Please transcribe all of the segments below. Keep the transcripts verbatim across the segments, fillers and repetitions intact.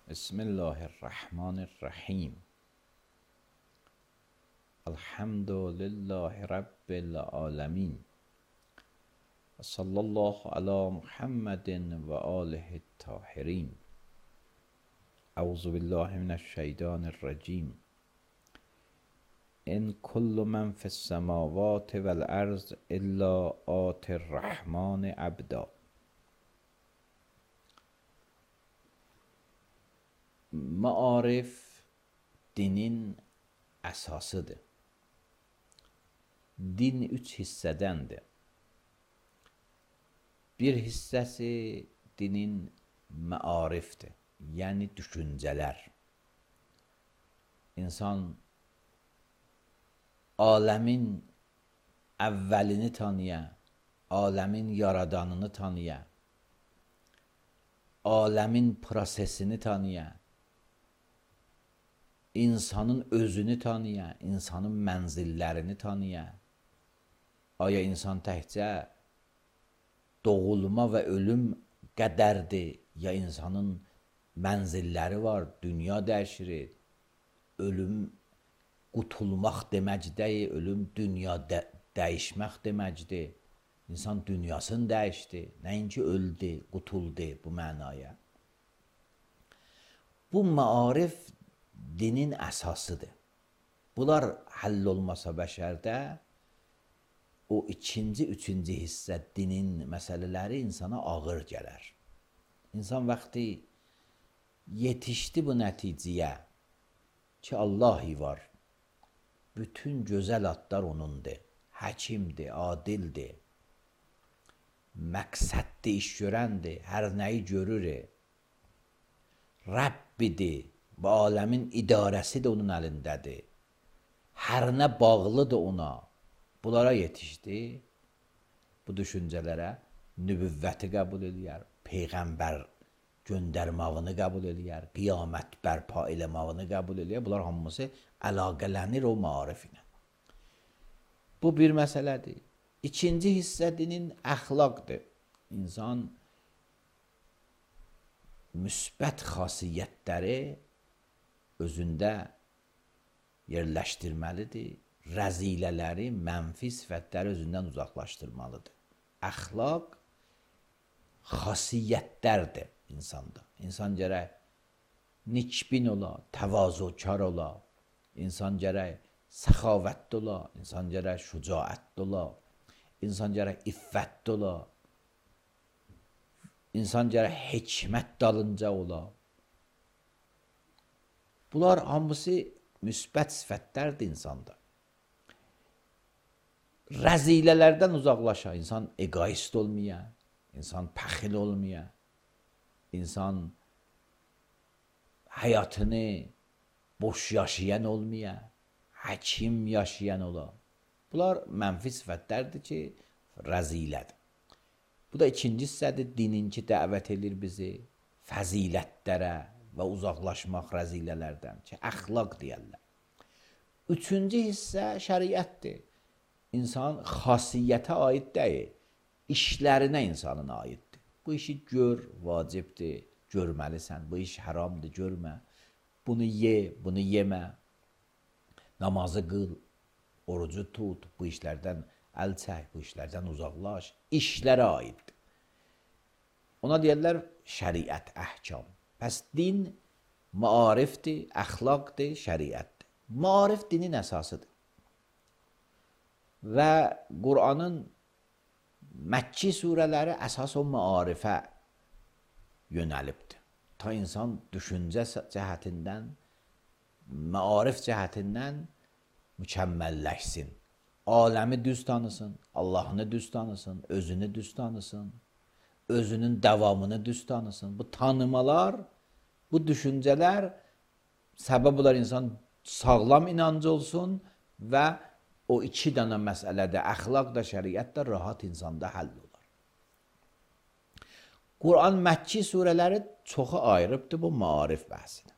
Bismillahirrahmanirrahim. Elhamdülillahi Rabbil alemin. Sallallahu ala Muhammedin ve alihi tahirin. Euzu billahi mineşşeytanirracim. İn kullu men fis semavati vel arz illa atir rahmani abda. Maarif dinin əsasıdır. Din üç hissədəndir. Bir hissəsi dinin məarifdir, yəni düşüncələr. İnsan aləmin əvvəlini tanıya, aləmin yaradanını tanıya, aləmin prosesini tanıya, insanın özünü tanıya, insanın mənzillərini tanıya. Aya insan təkcə doğulma və ölüm qədərdir, ya insanın mənzilləri var, dünya dəyişir, ölüm qutulmaq deməkdir, ölüm dünya də dəyişmək deməkdir. İnsan dünyasını dəyişdi, nəinki öldü, qutuldu bu mənaya. Bu maarif dinin əsasıdır. Bunlar həll olmasa bəşərdə, o ikinci, üçüncü hissə dinin məsələləri insana ağır gələr. İnsan vaxtı yetişdi bu nəticəyə ki, Allahi var. Bütün gözəl adlar onundur. Həkimdir, adildir. Məqsəddir, iş görəndir, hər nəyi görür. Rəbbidir. Bu aləmin idarəsi də onun əlindədir. Hər nə bağlıdır ona. Bunlara yetişdi. Bu düşüncələrə nübüvvəti qəbul eləyər, peyğəmbər göndərmağını qəbul eləyər, qiyamət bərpa eləmağını qəbul eləyər. Bunlar hamısı əlaqələnir o maarif ilə. Bu bir məsələdir. İkinci hissə dinin əxlaqdır. İnsan müsbət xasiyyətləri özündə yerləşdirməlidir. Rəzilələri, mənfi sifətləri özündən uzaqlaşdırmalıdır. Əxlaq xasiyyətlərdir insanda. İnsan gərək nikbin ola, təvazökar ola, insan gərək səxavətli ola, insan gərək şücaətli ola, insan gərək iffətli ola, insan gərək hikmət dalınca ola. Bunlar hamısı müsbət sifətlərdir insanda. Rəzilələrdən uzaqlaşa, insan egoist olmaya, insan pəxil olmaya, insan həyatını boş yaşayan olmaya, həkim yaşayan ola. Bunlar mənfi sifətlərdir ki, rəzilədir. Bu da ikinci hissədir, dinin ki, dəvət edir bizi fəzilətlərə və uzaqlaşmaq rəzilələrdən ki, əxlaq deyərlər. Üçüncü hissə şəriətdir. İnsan xasiyyətə aid deyil, işlərinə insanın aiddir. Bu işi gör, vacibdir, görməlisən. Bu iş haramdır, görmə. Bunu ye, bunu yemə. Namazı qıl, orucu tut, bu işlərdən əl çək, bu işlərdən uzaqlaş. İşlərə aiddir. Ona deyərlər şəriət, əhkam. Pəs din maarifdir, əxlaqdır, şəriətdir. Maarif dinin əsasıdır. Və Qur'anın Məkki surələri əsas o maarifə yönəlibdir. Ta insan düşüncə cəhətindən, maarif cəhətindən mükəmməlləşsin. Aləmi düz tanısın, Allahını düz tanısın, özünü düz tanısın, özünün davamını düz tanısın. Bu tanımalar, bu düşüncələr səbəb olar insan sağlam inancı olsun və o iki dənə məsələdə, əxlaq da, şəriət də rahat insanda həll olar. Qur'an Məkki surələri çoxu ayrıbdır bu maarif bəhsinə.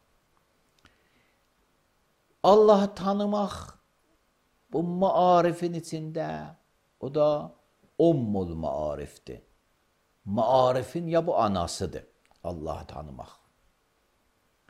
Allahı tanımaq bu maarifin içində, o da ummul maarifdir. Maarifin ya bu anasıdır, Allahı tanımaq.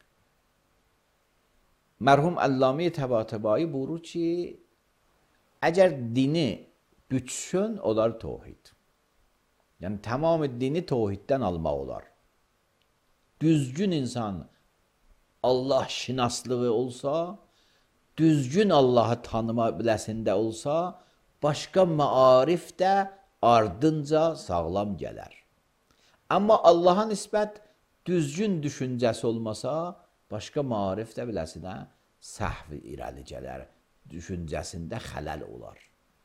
mərhum Əllamə Təbatəbai buyurur ki, əgər dini bütsün, olar tövhid. Yəni tamam dini tövhiddən almaq olar. Düzgün insan Allah şinaslığı olsa, düzgün Allahı tanıma biləsində olsa, başqa maarif də ardınca sağlam gələr. Amma Allaha nisbət düzgün düşüncəsi olmasa, başqa maarif də biləsinə səhv irəli gələr, düşüncəsində xələl olar.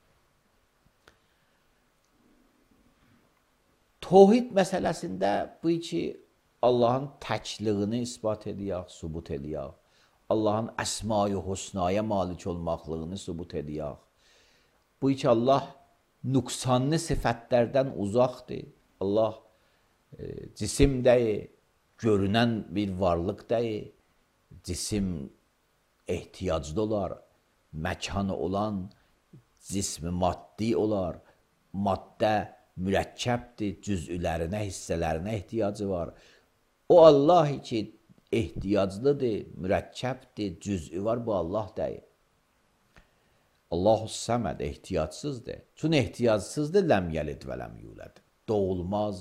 Tövhid məsələsində bu ki, Allahın təkliyini isbat ediyək, sübut ediyək. Allahın əsma-i husnaya malik olmaqlığını sübut ediyək. Bu ki, Allah nüqsanlı sifətlərdən uzaqdır. Allah e, cisim deyil, görünən bir varlıq deyil. Cisim ehtiyaclı olar, məkanı olan, cismi maddi olar. Maddə mürəkkəbdir, cüz'ülərinə, hissələrinə ehtiyacı var. O Allah ki, ehtiyaclıdır, mürəkkəbdir, cüz'ü var, bu Allah deyil. Allahu səməd ehtiyacsızdır. Çünki ehtiyacsızdır, ləm yəlid və ləm yulad. Doğulmaz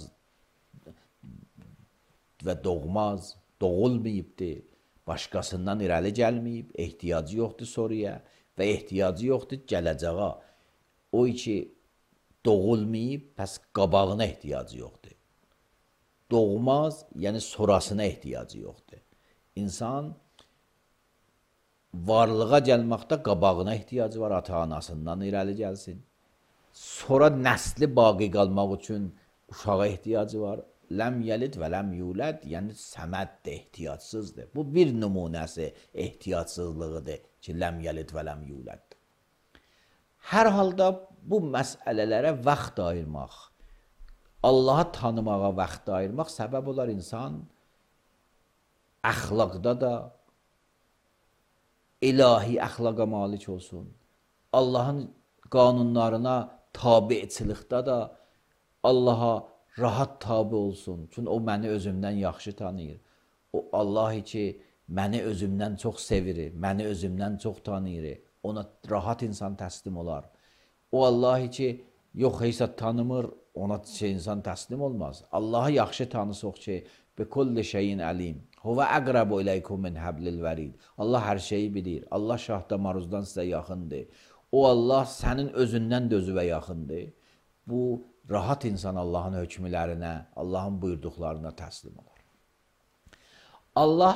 və doğmaz, doğulmayıbdır. Başqasından irəli gəlməyib, ehtiyacı yoxdur soruya və ehtiyacı yoxdur gələcəyə. O ki, doğulmayıb, pəs qabağına ehtiyacı yoxdur. Doğmaz, yəni sonrasına ehtiyacı yoxdur. İnsan varlığa gəlməkdə qabağına ehtiyacı var, ata-anasından irəli gəlsin. Sonra nəsli baqi qalmaq üçün uşağa ehtiyacı var. Ləm yəlid və ləm yulad, yəni səməddir, ehtiyacsızdır. Bu bir nümunəsi ehtiyacsızlığıdır ki, ləm yəlid və ləm yulad. Hər halda bu məsələlərə vaxt ayırmaq, Allahı tanımağa vaxt ayırmaq səbəb olar insan əxlaqda da ilahi əxlaqa malik olsun. Allahın qanunlarına tabiçilikdə da Allaha rahat tabi olsun. Çünki o məni özümdən yaxşı tanıyır. O Allah ki, məni özümdən çox sevir, məni özümdən çox tanıyır. Ona rahat insan təslim olar. O Allah ki, yox heysə tanımır, ona şey insan təslim olmaz. Allahı yaxşı tanısıq ki, bi kulli şeyin əlim. Huvə əqrabu iləykum min həblil vərid. Allah hər şeyi bilir. Allah şah damarınızdan sizə yaxındır. O Allah sənin özündən də özüvə yaxındır. Bu rahat insan Allahın hökmlərinə, Allahın buyurduqlarına təslim olar. Allah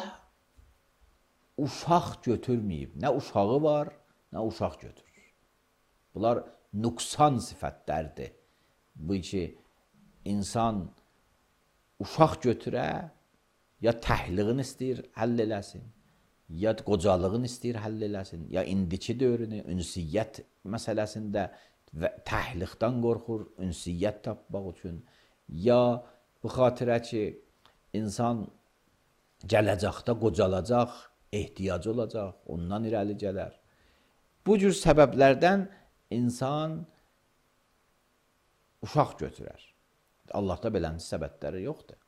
uşaq götürməyib. Nə uşağı var, nə uşaq götürür. Bunlar nüqsan sifətlərdir. Bu ki, insan uşaq götürə, ya təhliğini istəyir, həll eləsin, ya qocalığını istəyir, həll eləsin, ya indiki dövrünü, ünsiyyət məsələsində və təhliqdən qorxur, ünsiyyət tapmaq üçün, ya bu xatirə ki, insan gələcəkdə qocalacaq, ehtiyacı olacaq, ondan irəli gələr. Bu cür səbəblərdən insan uşaq götürər. Allahda belənci səbəbləri yoxdur.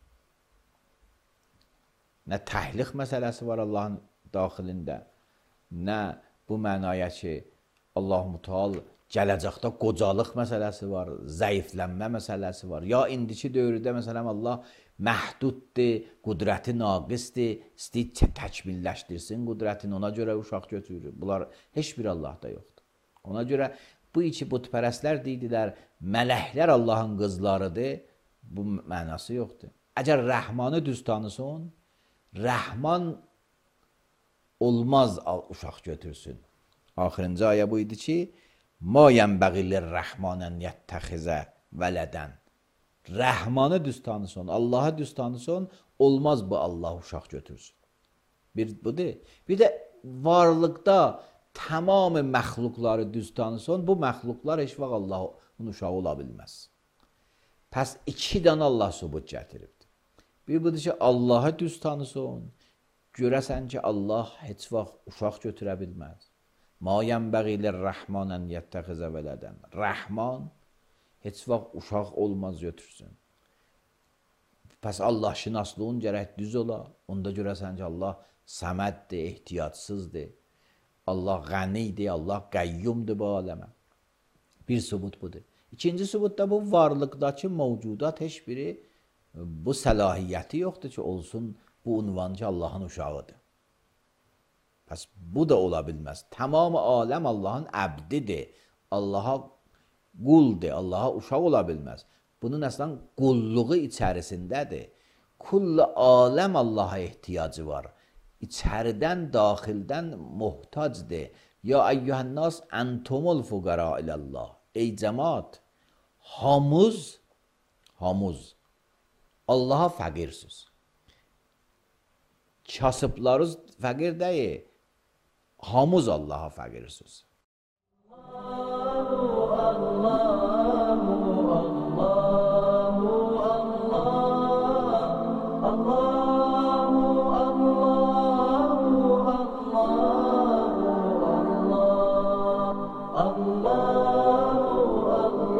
Nə təhliq məsələsi var Allahın daxilində, nə bu mənaya ki, Allah-u Müteal gələcəkdə qocalıq məsələsi var, zəiflənmə məsələsi var. Ya indiki dövrdə məsələn Allah məhduddur, qüdrəti naqisdir, istəyir təkmilləşdirsin qüdrətini, ona görə uşaq götürür. Bunlar heç bir Allahda yoxdur. Ona görə bu iki bütpərəstlər deyidilər, mələklər Allahın qızlarıdır, bu mənası yoxdur. Əgər Rəhmanı düz tanısın, Rəhman olmaz uşaq götürsün. Axırıncı ayə bu idi ki, ma yənbəğilir rəhmanən yəttəxizə vələdən. Rəhmanı düz tanısın, Allahı düz tanısın, olmaz bu Allah uşaq götürsün. Bir budur. Bir də varlıqda tamamı məxluqları düz tanısın, bu məxluqlar heç vaxt Allahın uşağı ola bilməz. Pəs iki dənə Allah sübut gətiribdir. Bir budur ki, Allahı düz tanısın, görəsən ki, Allah heç vaxt uşaq götürə bilməz. Ma yənbəğilir rəhmanən yəttəxizə vələdən. Rəhman heç vaxt uşaq olmaz götürsün. Pəs Allah şinaslığın gərək düz ola. Onda görəsən ki, Allah səməddir, ehtiyatsızdır. Allah qənidir, Allah qəyyumdur bu aləmə. Bir sübut budur. İkinci sübut da bu varlıqdakı mövcudat heç biri bu səlahiyyəti yoxdur ki, olsun bu unvancı Allahın uşağıdır. Pəs bu da ola bilməz. Tamamı aləm Allahın əbdidir. Allaha quldur, Allaha uşaq ola bilməz. Bunun əslən qulluğu içərisindədir. Kullu aləm Allaha ehtiyacı var. İçəridən, daxildən muhtacdır. Ya əyyuhənnas entumul fuqara ilallah. Ey cəmaat, hamız, hamız Allaha fəqirsiz. Kasıblarız fəqir deyil, hamız Allaha fəqirsiz. Allahu, Allahu, Allahu, Allah, Allahu, Allahu, Allahu,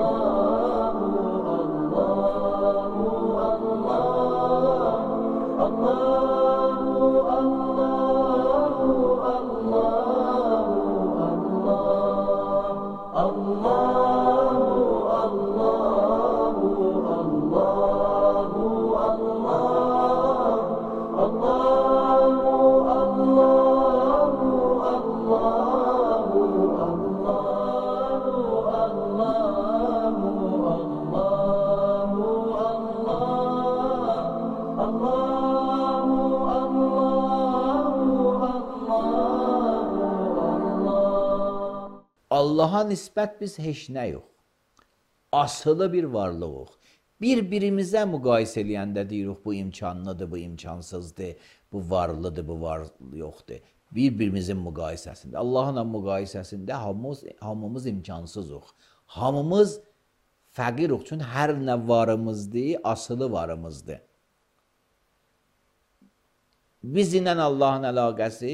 Allaha nisbət biz heç nə yox. Asılı bir varlığıq. Bir-birimizə müqayisə eləyəndə deyirik, bu imkanlıdır, bu imkansızdır, bu varlıdır, bu var yoxdur. Bir-birimizin müqayisəsində. Allahla müqayisəsində hamımız, hamımız imkansızıq. Hamımız fəqirik, çünki hər nə varımızdır, asılı varımızdır. Bizlə Allahın əlaqəsi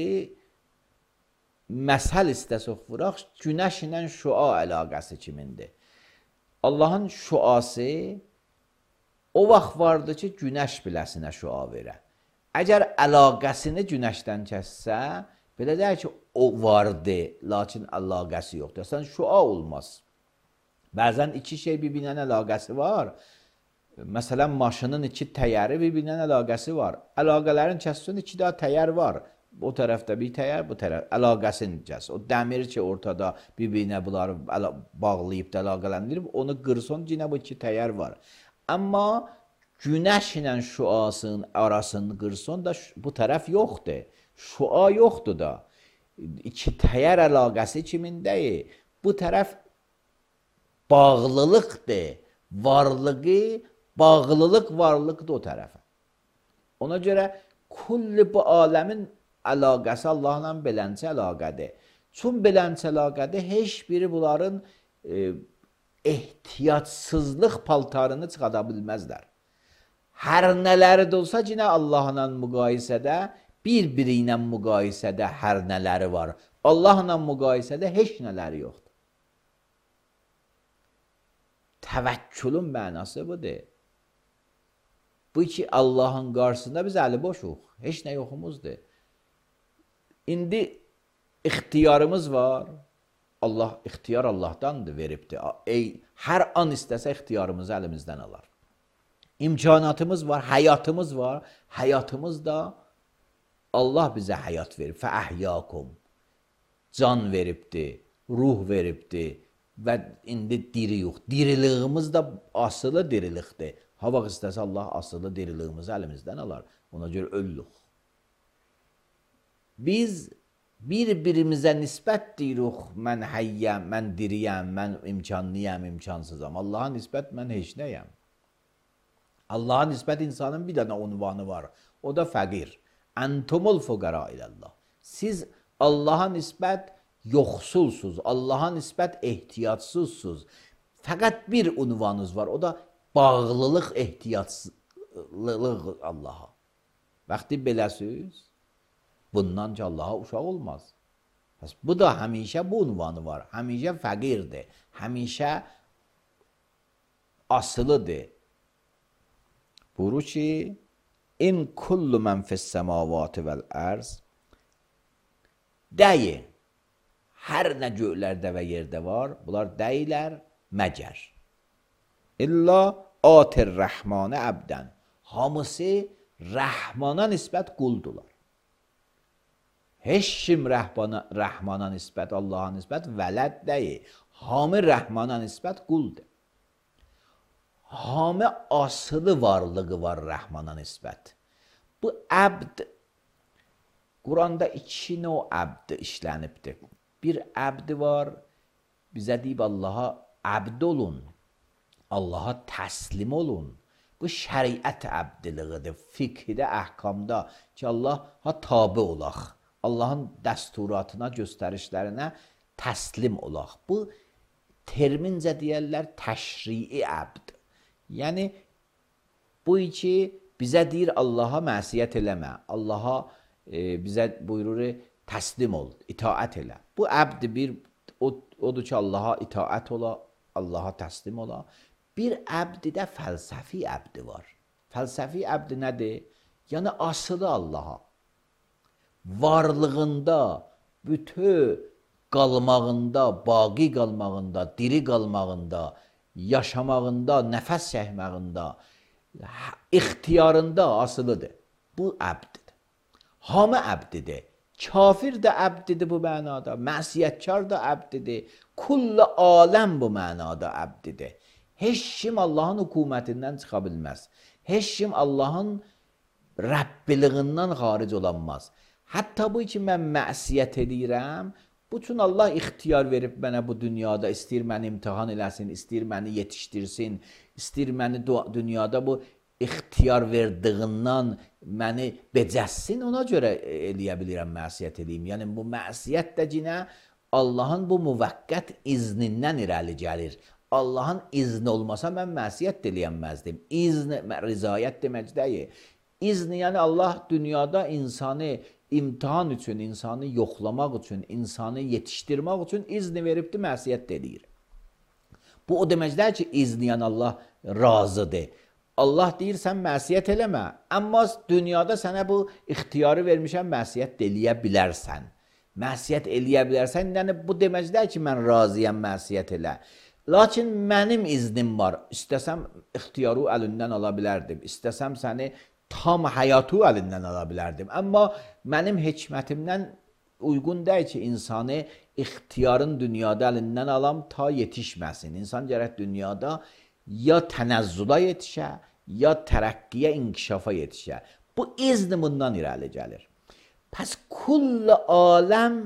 məsəl istəsək vuraq, günəş ilə şüa əlaqəsi kimindir? Allahın şüası o vaxt vardı ki, günəş biləsinə şüa verə. Əgər əlaqəsini günəşdən kəssə, belə deyək ki, o vardı, lakin əlaqəsi yoxdur. Sən şüa olmaz. Bəzən iki şey bir-birinin əlaqəsi var. Məsələn, maşının iki təyəri bir-birinin əlaqəsi var. Əlaqələrin kəssin, iki daha təyər var. O tərəfdə bir təyər, bu tərəf əlaqəsini kəs. O dəmir ki, ortada bir-birinə bunları bağlayıb da əlaqələndirib, onu qırsın, yenə bu iki təyər var. Amma günəş ilə şüasının arasını qırsın da bu tərəf yoxdur. Şüa yoxdur da. İki təyər əlaqəsi kimindəyir? Bu tərəf bağlılıqdır. Varlığı, bağlılıq varlıqdır o tərəfə. Ona görə kulli bu aləmin əlaqəsi Allahla beləncə əlaqədir. Çün beləncə əlaqədir, heç biri bunların e, ehtiyatsızlıq paltarını çıxada bilməzlər. Hər nələri də olsa, yine Allahla müqayisədə, bir-biri ilə müqayisədə hər nələri var. Allahla müqayisədə heç nələri yoxdur. Təvəkkülün mənası budur. Bu ki, Allahın qarşısında biz əli boşuq. Heç nə yoxumuzdur. İndi ixtiyarımız var. Allah, ixtiyar Allahdandır, veribdir. Ey, hər an istəsə ixtiyarımızı əlimizdən alar. İmkanatımız var, həyatımız var. Həyatımız da Allah bizə həyat verib. Fəəhyəkum. Can veribdir, ruh veribdir. Və indi diri yox. Diriliyimiz də asılı dirilikdir. Ha vaxt istəsə Allah asılı diriliyimizi əlimizdən alar. Ona görə ölürük. Biz bir-birimizə nisbət deyirik, mən həyyəm, mən diriyəm, mən imkanlıyam, imkansızam. Allaha nisbət mən heç nəyəm. Allaha nisbət insanın bir dənə unvanı var. O da fəqir. Entumul fuqara ilallah. Siz Allaha nisbət yoxsulsuz, Allaha nisbət ehtiyatsızsınız. Fəqət bir unvanınız var. O da bağlılıq, ehtiyatlılıq Allaha. Vaxtı beləsiz, bundan ki Allaha uşaq olmaz. Pəs bu da həmişə bu unvanı var. Həmişə fəqirdir. Həmişə asılıdır. Buyurur ki, in kullu men fis semavati vel arz, dəyi, hər nə göylərdə və yerdə var, bunlar dəyilər məgər. İlla atir rəhmanə əbdən, hamısı Rəhmana nisbət quldular. Heç kim Rəhmana, Rəhmana nisbət, Allaha nisbət vələd deyil. Hamı Rəhmana nisbət quldur. Hamı asılı varlığı var Rəhmana nisbət. Bu əbd, Quranda iki növ əbd işlənibdir. Bir əbd var, bizə deyib Allaha əbd olun, Allaha təslim olun. Bu şəriət əbdiliğidir, fiqhdə, əhkamda ki, Allaha tabi olaq, Allahın dəsturatına, göstərişlərinə təslim olaq. Bu termincə deyərlər təşrii əbd. Yəni, bu iki bizə deyir Allaha məsiyyət eləmə, Allaha e, bizə buyurur təslim ol, itaət elə. Bu əbd bir, o, odur ki, Allaha itaət ola, Allaha təslim ola. Bir əbdidə fəlsəfi əbdi var. Fəlsəfi əbdi nədir? Yəni asılı Allaha. Varlığında, bütün qalmağında, baqi qalmağında, diri qalmağında, yaşamağında, nəfəs çəkməyində, ixtiyarında asılıdır. Bu əbdidir. Hamı əbdidir. Kafir də əbdidir bu mənada. Məsiyyətkar da əbdidir. Kullu aləm bu mənada əbdidir. Heç kim Allahın hökumətindən çıxa bilməz. Heç kim Allahın Rəbbiliğindən xaric olanmaz. Hətta bu ki, mən məsiyyət edirəm, bütün Allah ixtiyar verib mənə bu dünyada, istəyir məni imtihan eləsin, istəyir məni yetişdirsin, istəyir məni dünyada bu ixtiyar verdiğindən məni becəssin, ona görə eləyə bilirəm, məsiyyət edeyim. Yəni, bu məsiyyət də cinə Allahın bu müvəqqət iznindən irəli gəlir. Allahın izni olmasa mən məsiyyət eləyənməzdim. İzni, rizayət demək deyil. İzni, yəni Allah dünyada insanı imtihan üçün, insanı yoxlamaq üçün, insanı yetişdirmək üçün izni veribdir, məsiyyət eləyir. Bu o demək deyil ki, izni, yəni Allah razıdır. Allah deyir, sən məsiyyət eləmə, amma dünyada sənə bu ixtiyarı vermişəm, məsiyyət eləyə bilərsən. Məsiyyət eləyə bilərsən, yəni bu demək deyil ki, mən razıyam, məsiyyət elə. Lakin mənim iznim var. İstəsəm ixtiyarı əlindən ala bilərdim. İstəsəm səni tam həyatı əlindən ala bilərdim. Amma mənim hikmətimdən uyğun deyil ki, insanı ixtiyarın dünyada əlindən alam ta yetişməsin. İnsan gərək dünyada ya tənəzzüla yetişə, ya tərəqqiyə, inkişafa yetişə. Bu izni bundan irəli gəlir. Pəs kullu aləm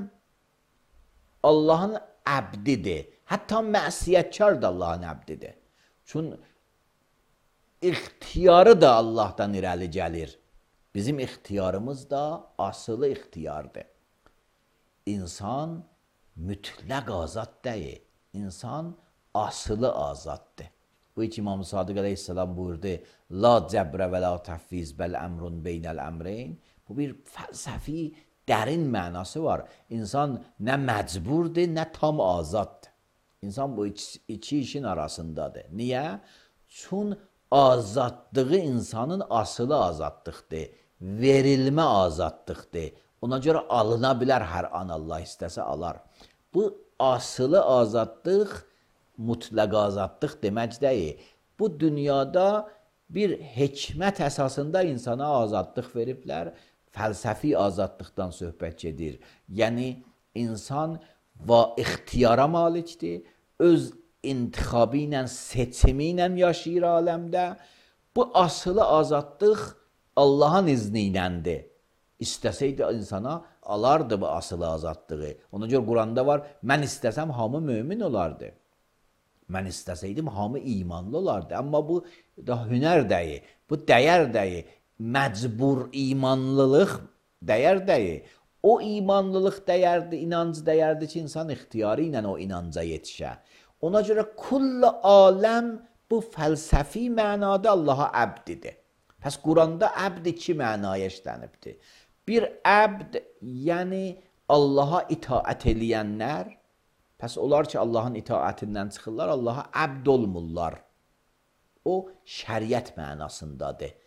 Allahın əbdidir. Hətta məsiyyətkar da Allahın əbdidir. Çünki ixtiyarı da Allahdan irəli gəlir. Bizim ixtiyarımız da asılı ixtiyardır. İnsan mütləq azad deyil. İnsan asılı azaddır. Bu iki İmam Sadiq əleyhissalam buyurdu, la cəbrə və la təfviz bəl əmrun beynəl əmreyn. Bu bir fəlsəfi dərin mənası var. İnsan nə məcburdur, nə tam azaddır. İnsan bu iki, iki işin arasındadır. Niyə? Çünki azadlığı insanın asılı azadlıqdır. Verilmə azadlıqdır. Ona görə alına bilər hər an Allah istəsə alar. Bu asılı azadlıq mütləq azadlıq demək deyil. Bu dünyada bir hikmət əsasında insana azadlıq veriblər. Fəlsəfi azadlıqdan söhbət gedir. Yəni insan və ixtiyara malikdir, öz intixabı ilə, seçimi ilə yaşayır aləmdə. Bu asılı azadlıq Allahın izni iləndir. İstəsəydi insana alardı bu asılı azadlığı. Ona görə Quranda var, mən istəsəm hamı mömin olardı. Mən istəsəydim hamı imanlı olardı. Amma bu da hünər deyil, bu dəyər deyil. Məcbur imanlılıq dəyər deyil. O imanlılıq dəyərdir, inanc dəyərdir ki, insan ixtiyarı ilə o inanca yetişə. Ona görə kullu aləm bu fəlsəfi mənada Allaha əbdidir. Pəs Quranda əbd iki mənaya işlənibdir. Bir əbd, yəni Allaha itaət eləyənlər, pəs onlar ki, Allahın itaətindən çıxırlar, Allaha əbd olmurlar. O şəriət mənasındadır.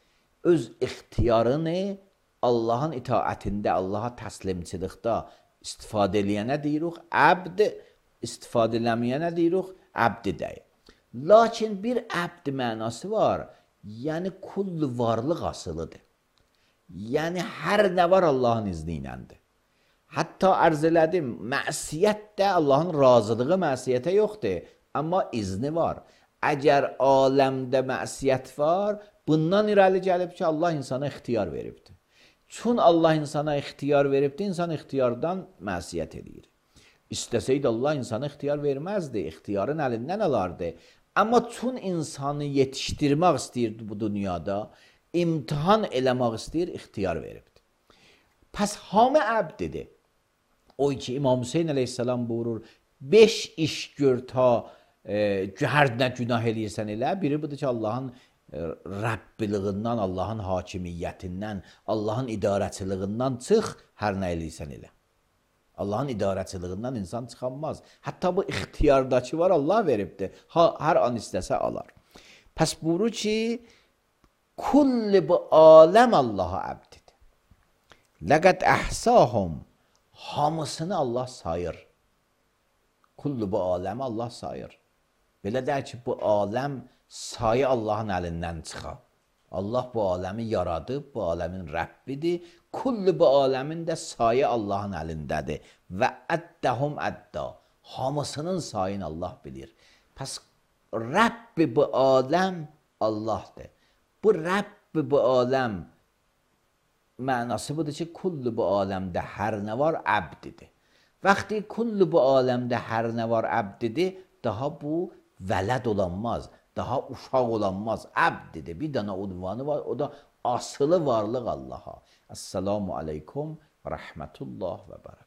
öz ixtiyarını Allahın itaətində, Allaha təslimçilikdə istifadə eləyənə deyirik, əbd, istifadə eləməyənə deyirik, əbd deyil. Lakin bir əbd mənası var, yəni kullu varlıq asılıdır. Yəni hər nə var Allahın izni iləndir. Hətta ərz elədim, məsiyyət də Allahın razılığı məsiyyətə yoxdur, amma izni var. Əgər aləmdə məsiyyət var, bundan irəli gəlib ki, Allah insana ixtiyar veribdir. Çün Allah insana ixtiyar veribdir, insan ixtiyardan məsiyyət edir. İstəsəydi Allah insana ixtiyar verməzdi, ixtiyarın əlindən alardı. Amma çün insanı yetişdirmək istəyirdi bu dünyada, imtihan eləmək istəyir, ixtiyar veribdir. Pəs hamı əbdidir. O ki, İmam Hüseyin əleyhissalam buyurur, beş iş gör ta e, hər nə günah eləyirsən elə, biri budur ki, Allahın Rəbbiliğindən, Allahın hakimiyyətindən, Allahın idarəçiliğindən çıx, hər nə eləyirsən elə. Allahın idarəçiliğindən insan çıxanmaz. Hətta bu ixtiyardakı var, Allah veribdir. Ha, hər an istəsə alar. Pəs buyurur ki, kulli bu aləm Allaha əbdidir. Ləqəd əhsahum, hamısını Allah sayır. Kulli bu aləmi Allah sayır. Belə deyək ki, bu aləm sayı Allahın əlindən çıxar. Allah bu aləmi yaradıb, bu aləmin Rəbbidir. Kulli bu aləmin də sayı Allahın əlindədir. Və əddəhum əddə. Hamısının sayını Allah bilir. Pəs Rəbbi bu aləm Allahdır. Bu Rəbbi bu aləm mənası budur ki, kulli bu aləmdə hər nə var əbdidir. Vaxtı kulli bu aləmdə hər nə var əbdidir, daha bu vələd olanmaz. Daha uşaq olanmaz, əbdidir. Bir dənə unvanı var, o da asılı varlıq Allaha. Esselamu aleykum və rəhmətullah və bərəkətuhu.